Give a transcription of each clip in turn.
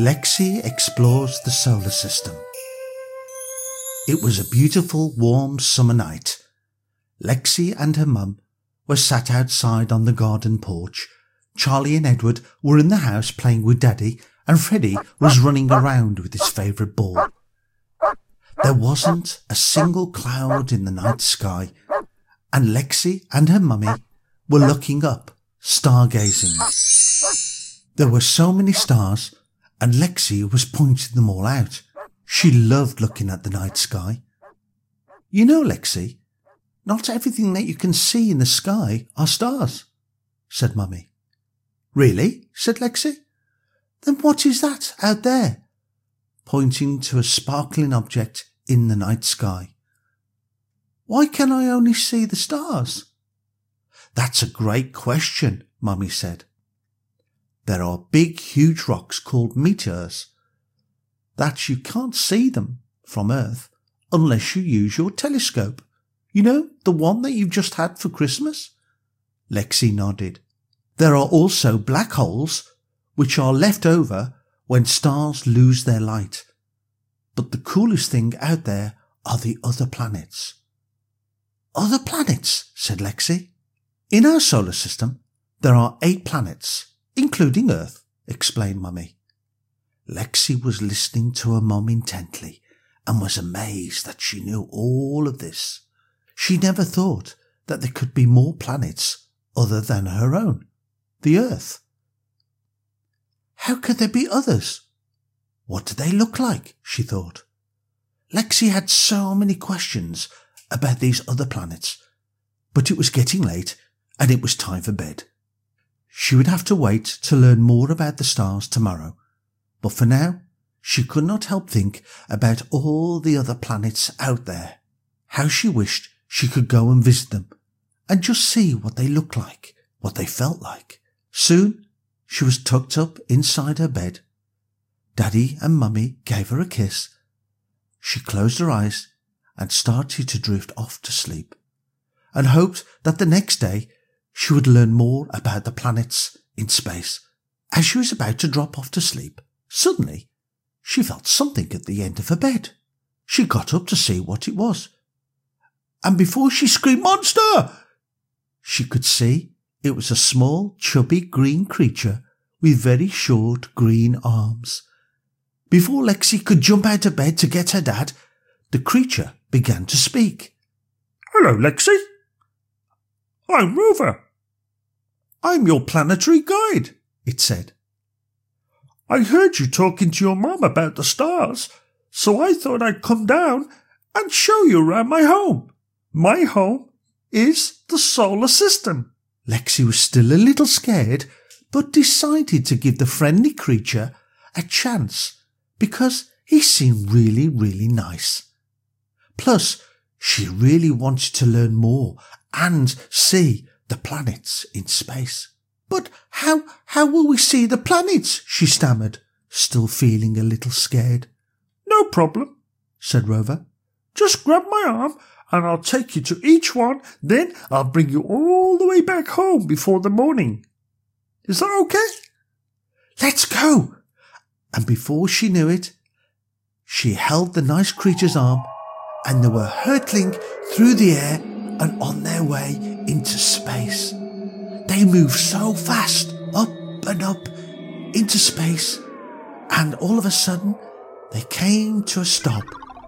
Lexi Explores the Solar System. It was a beautiful, warm summer night. Lexi and her mum were sat outside on the garden porch. Charlie and Edward were in the house playing with Daddy, and Freddie was running around with his favourite ball. There wasn't a single cloud in the night sky, and Lexi and her mummy were looking up, stargazing. There were so many stars, and Lexi was pointing them all out. She loved looking at the night sky. You know, Lexi, not everything that you can see in the sky are stars, said Mummy. Really? Said Lexi. Then what is that out there? Pointing to a sparkling object in the night sky. Why can I only see the stars? That's a great question, Mummy said. There are big, huge rocks called meteors that you can't see them from Earth unless you use your telescope. You know, the one that you've just had for Christmas? Lexi nodded. There are also black holes, which are left over when stars lose their light. But the coolest thing out there are the other planets. Other planets, said Lexi. In our solar system, there are 8 planets, including Earth, explained Mummy. Lexi was listening to her mum intently and was amazed that she knew all of this. She never thought that there could be more planets other than her own, the Earth. How could there be others? What do they look like? She thought. Lexi had so many questions about these other planets, but it was getting late and it was time for bed. She would have to wait to learn more about the stars tomorrow, but for now, she could not help think about all the other planets out there. How she wished she could go and visit them and just see what they looked like, what they felt like. Soon, she was tucked up inside her bed. Daddy and Mummy gave her a kiss. She closed her eyes and started to drift off to sleep, and hoped that the next day she would learn more about the planets in space. As she was about to drop off to sleep, suddenly she felt something at the end of her bed. She got up to see what it was, and before she screamed, "Monster!" she could see it was a small, chubby green creature with very short green arms. Before Lexi could jump out of bed to get her dad, the creature began to speak. "Hello, Lexi. I'm Rover. I'm your planetary guide," it said. "I heard you talking to your mum about the stars, so I thought I'd come down and show you around my home. My home is the solar system." Lexi was still a little scared, but decided to give the friendly creature a chance because he seemed really, really nice. Plus, she really wanted to learn more and see the planets in space. "But how will we see the planets?" she stammered, still feeling a little scared. "No problem," said Rover. "Just grab my arm and I'll take you to each one, then I'll bring you all the way back home before the morning. Is that okay?" "Let's go!" And before she knew it, she held the nice creature's arm and they were hurtling through the air and on their way into space. They moved so fast, up and up into space, and all of a sudden they came to a stop.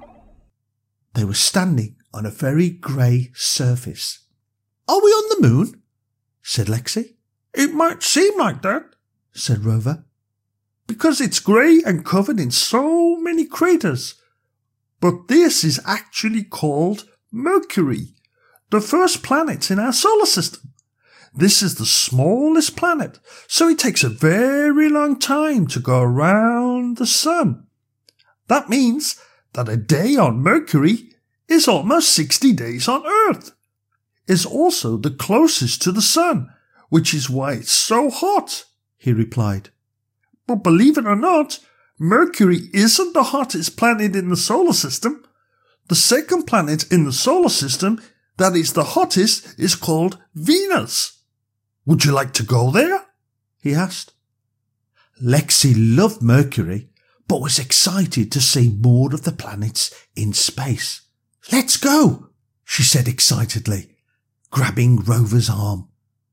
They were standing on a very grey surface. "Are we on the moon?" said Lexi. "It might seem like that," said Rover, "because it's grey and covered in so many craters. But this is actually called Mercury, the first planet in our solar system. This is the smallest planet, so it takes a very long time to go around the sun. That means that a day on Mercury is almost 60 days on Earth. It's also the closest to the sun, which is why it's so hot," he replied. "But believe it or not, Mercury isn't the hottest planet in the solar system. The second planet in the solar system that is the hottest is called Venus. Would you like to go there?" he asked. Lexi loved Mercury, but was excited to see more of the planets in space. "Let's go," she said excitedly, grabbing Rover's arm.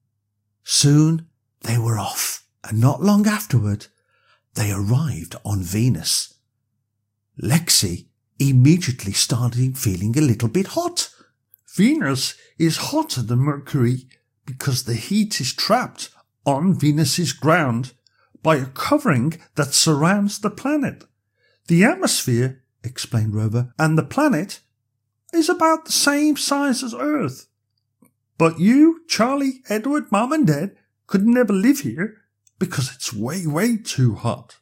Soon they were off, and not long afterward, they arrived on Venus. Lexi immediately started feeling a little bit hot. Venus is hotter than Mercury because the heat is trapped on Venus's ground by a covering that surrounds the planet. The atmosphere, explained Rover, and the planet is about the same size as Earth. But you, Charlie, Edward, Mom and Dad could never live here because it's way, way too hot.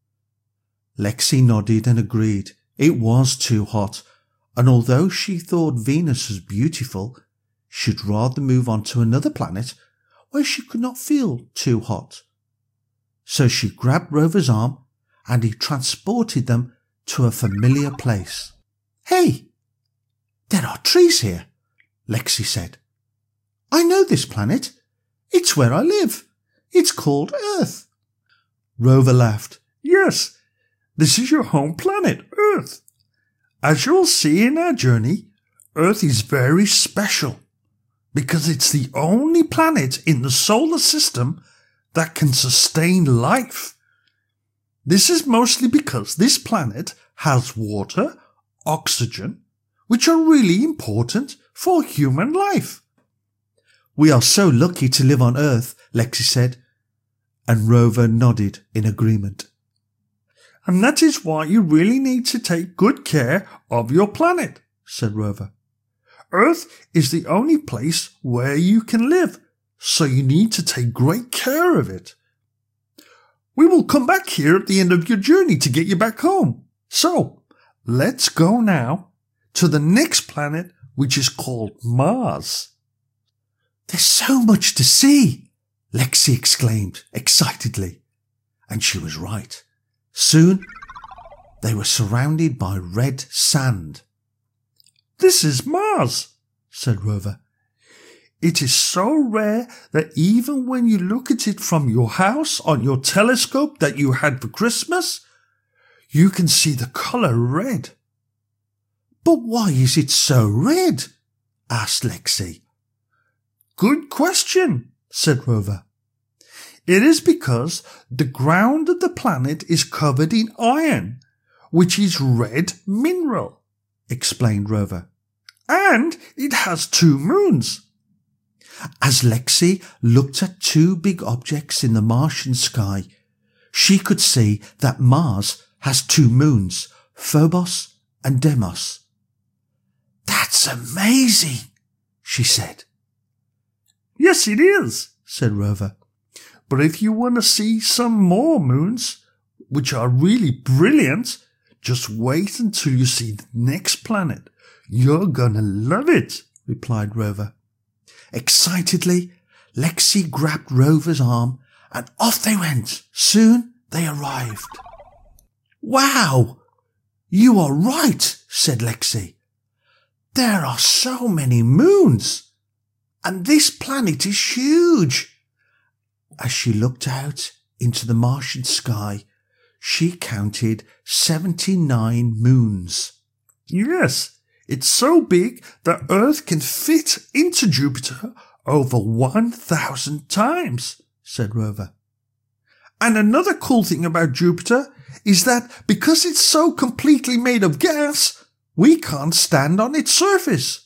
Lexi nodded and agreed. It was too hot, and although she thought Venus was beautiful, she'd rather move on to another planet where she could not feel too hot. So she grabbed Rover's arm and he transported them to a familiar place. "Hey, there are trees here," Lexi said. "I know this planet. It's where I live. It's called Earth." Rover laughed. "Yes, this is your home planet, Earth. As you'll see in our journey, Earth is very special because it's the only planet in the solar system that can sustain life. This is mostly because this planet has water, oxygen, which are really important for human life." "We are so lucky to live on Earth," Lexi said, and Rover nodded in agreement. "And that is why you really need to take good care of your planet," said Rover. "Earth is the only place where you can live, so you need to take great care of it. We will come back here at the end of your journey to get you back home. So, let's go now to the next planet, which is called Mars." "There's so much to see," Lexi exclaimed excitedly. And she was right. Soon, they were surrounded by red sand. "This is Mars," said Rover. "It is so rare that even when you look at it from your house on your telescope that you had for Christmas, you can see the colour red." "But why is it so red?" asked Lexi. "Good question," said Rover. "It is because the ground of the planet is covered in iron, which is red mineral," explained Rover. "And it has 2 moons. As Lexi looked at 2 big objects in the Martian sky, she could see that Mars has 2 moons, Phobos and Deimos. "That's amazing," she said. "Yes, it is," said Rover. "But if you want to see some more moons, which are really brilliant, just wait until you see the next planet. You're gonna love it," replied Rover. Excitedly, Lexi grabbed Rover's arm and off they went. Soon they arrived. "Wow, you are right," said Lexi. "There are so many moons, and this planet is huge." As she looked out into the Martian sky, she counted 79 moons. "Yes, it's so big that Earth can fit into Jupiter over 1,000 times," said Rover. "And another cool thing about Jupiter is that because it's so completely made of gas, we can't stand on its surface."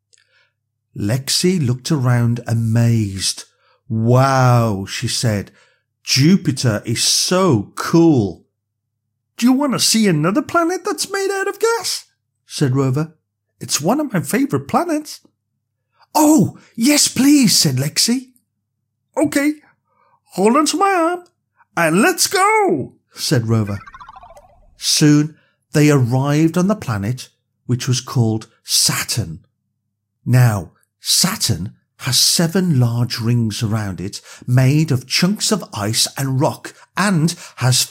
Lexi looked around amazed. "Wow," she said, "Jupiter is so cool." "Do you want to see another planet that's made out of gas?" said Rover. "It's one of my favourite planets." "Oh, yes, please," said Lexi. "Okay, hold on to my arm and let's go," said Rover. Soon they arrived on the planet, which was called Saturn. Now, Saturn has 7 large rings around it, made of chunks of ice and rock, and has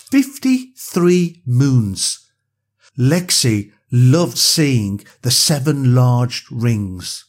53 moons. Lexi loved seeing the 7 large rings.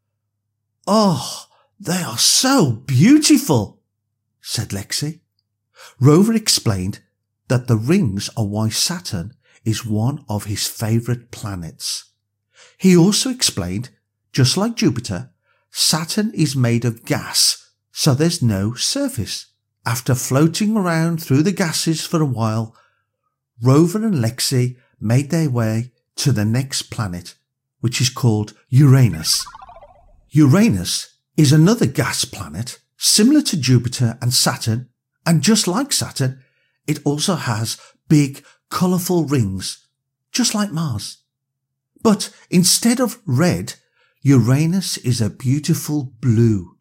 "Oh, they are so beautiful," said Lexi. Rover explained that the rings are why Saturn is one of his favourite planets. He also explained, just like Jupiter, Saturn is made of gas, so there's no surface. After floating around through the gases for a while, Rover and Lexi made their way to the next planet, which is called Uranus. Uranus is another gas planet, similar to Jupiter and Saturn, and just like Saturn, it also has big, colourful rings, just like Mars. But instead of red, Uranus is a beautiful blue.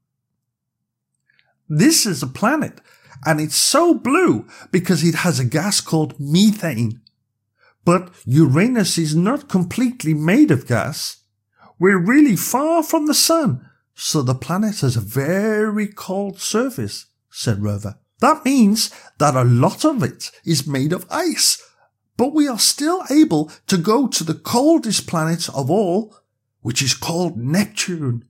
This is a planet, and it's so blue because it has a gas called methane. But Uranus is not completely made of gas. We're really far from the sun, so the planet has a very cold surface, said Rover. That means that a lot of it is made of ice, but we are still able to go to the coldest planet of all, which is called Neptune.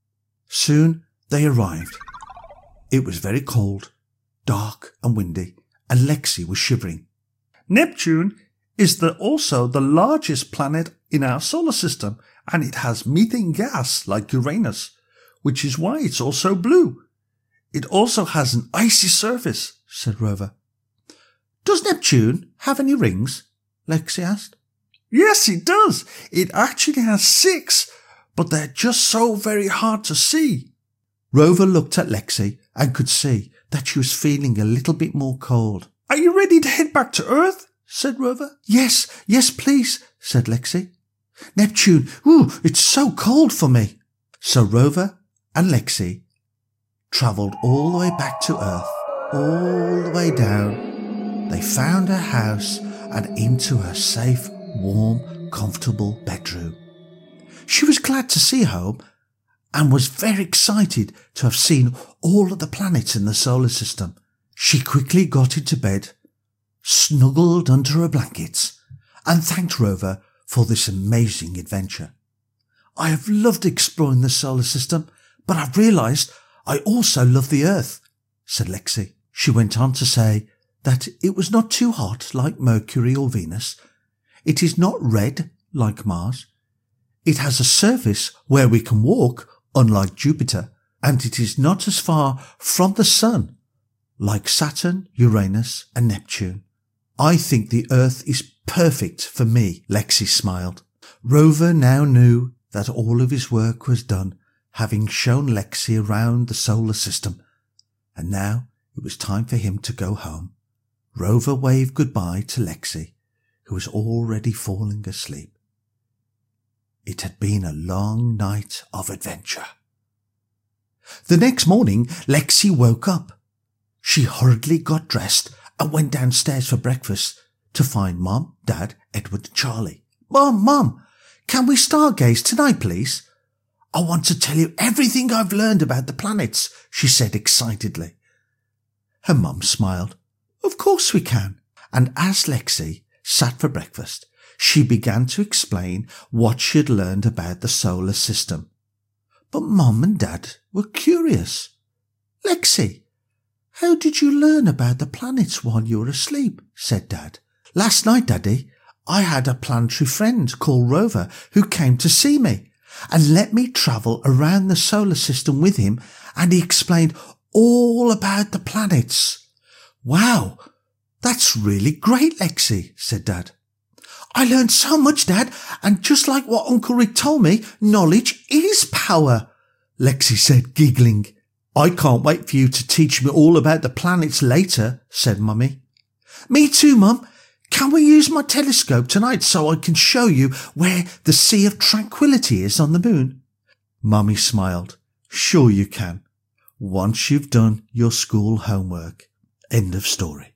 Soon they arrived. It was very cold, dark and windy, and Lexi was shivering. Neptune is also the largest planet in our solar system, and it has methane gas like Uranus, which is why it's also blue. It also has an icy surface, said Rover. Does Neptune have any rings? Lexi asked. Yes, it does. It actually has 6, but they're just so very hard to see. Rover looked at Lexi and could see that she was feeling a little bit more cold. Are you ready to head back to Earth? Said Rover. Yes, please, said Lexi. Neptune, it's so cold for me. So Rover and Lexi travelled all the way back to Earth, all the way down. They found her house and into her safe, warm, comfortable bedroom. She was glad to see home and was very excited to have seen all of the planets in the solar system. She quickly got into bed, snuggled under her blankets, and thanked Rover for this amazing adventure. I have loved exploring the solar system, but I've realised I also love the Earth, said Lexi. She went on to say that it was not too hot like Mercury or Venus. It is not red like Mars. It has a surface where we can walk, unlike Jupiter, and it is not as far from the Sun like Saturn, Uranus and Neptune. I think the Earth is perfect for me, Lexi smiled. Rover now knew that all of his work was done, having shown Lexi around the solar system, and now it was time for him to go home. Rover waved goodbye to Lexi, who was already falling asleep. It had been a long night of adventure. The next morning, Lexi woke up. She hurriedly got dressed and went downstairs for breakfast to find Mom, Dad, Edward and Charlie. Mom, can we stargaze tonight, please? I want to tell you everything I've learned about the planets, she said excitedly. Her mum smiled. Of course we can. And as Lexi sat for breakfast, she began to explain what she had learned about the solar system. But Mum and Dad were curious. Lexi, how did you learn about the planets while you were asleep? Said Dad. Last night, Daddy, I had a planetary friend called Rover who came to see me and let me travel around the solar system with him, and he explained all about the planets. Wow, that's really great, Lexi, said Dad. I learned so much, Dad, and just like what Uncle Rick told me, knowledge is power, Lexi said, giggling. I can't wait for you to teach me all about the planets later, said Mummy. Me too, Mum. Can we use my telescope tonight so I can show you where the Sea of Tranquility is on the moon? Mummy smiled. Sure you can, once you've done your school homework. End of story.